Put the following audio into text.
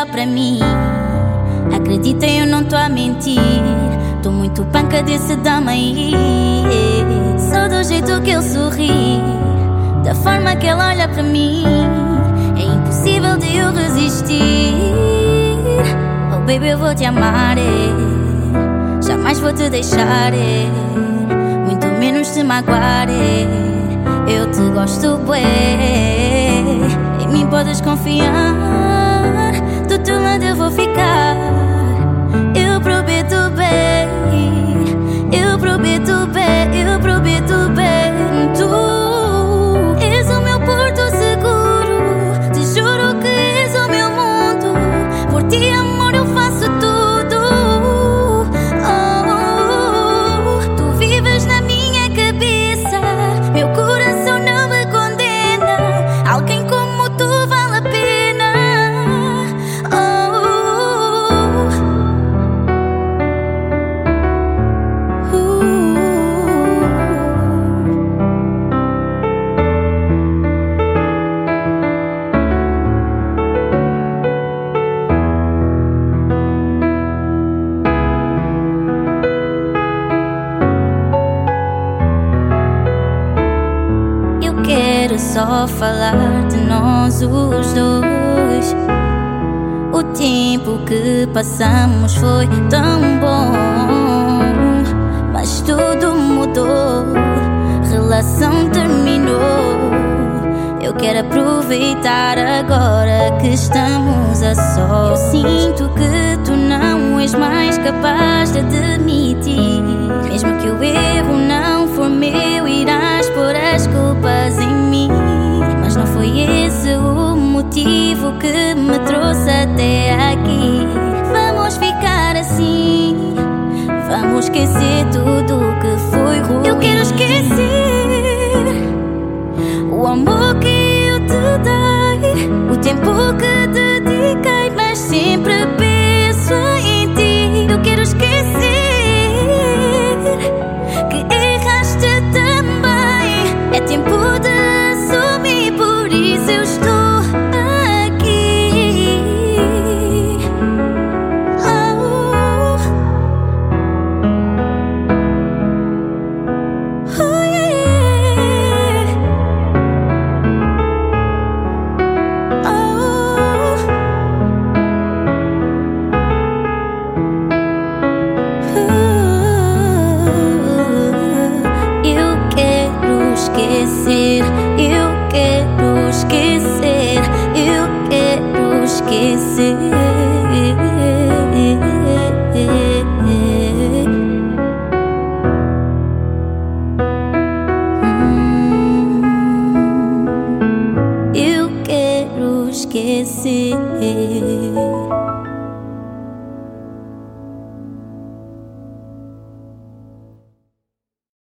pra mim. Acredita, eu não tô a mentir. Tô muito panca desse dama aí. Só do jeito que ele sorri, da forma que ele olha pra mim, é impossível de eu resistir. Oh baby, eu vou te amar, jamais vou te deixar, muito menos te magoar. Eu te gosto, bué, em mim podes confiar. Do teu lado eu vou ficar. Eu prometo bem, eu prometo bem, eu prometo bem. Tu és o meu porto seguro, te juro que és o meu mundo. Por ti, amor, eu faço tudo. Oh, tu vives na minha cabeça, meu coração não me condena. Alguém como tu vale a pena. Quero só falar de nós os dois. O tempo que passamos foi tão bom, mas tudo mudou, relação terminou. Eu quero aproveitar agora que estamos a sós. Eu sinto que tu não és mais capaz de admitir. Mesmo que o erro não for meu, irás pôr as culpas em mim. Mas não foi esse o motivo que me trouxe até aqui. Vamos ficar assim, vamos esquecer tudo o que foi ruim. Eu quero esquecer o amor que eu te dei, o tempo que dediquei, mas sempre penso em ti. Eu quero esquecer que erraste também. É tempo de assumir, por isso eu estou aqui. Oh, oh yeah. Eu quero esquecer, eu quero esquecer, eu quero esquecer. Eu quero esquecer.